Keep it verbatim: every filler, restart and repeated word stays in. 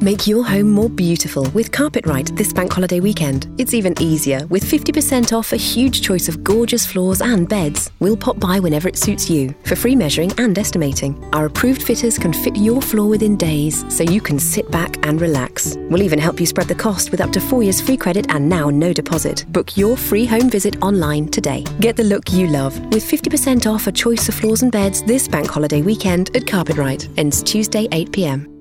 Make your home more beautiful with Carpetright this bank holiday weekend. It's even easier with fifty percent off a huge choice of gorgeous floors and beds. We'll pop by whenever it suits you for free measuring and estimating. Our approved fitters can fit your floor within days so you can sit back and relax. We'll even help you spread the cost with up to four years free credit and now no deposit. Book your free home visit online today. Get the look you love with fifty percent off a choice of floors and beds this bank holiday weekend at Carpetright. Ends Tuesday eight p m.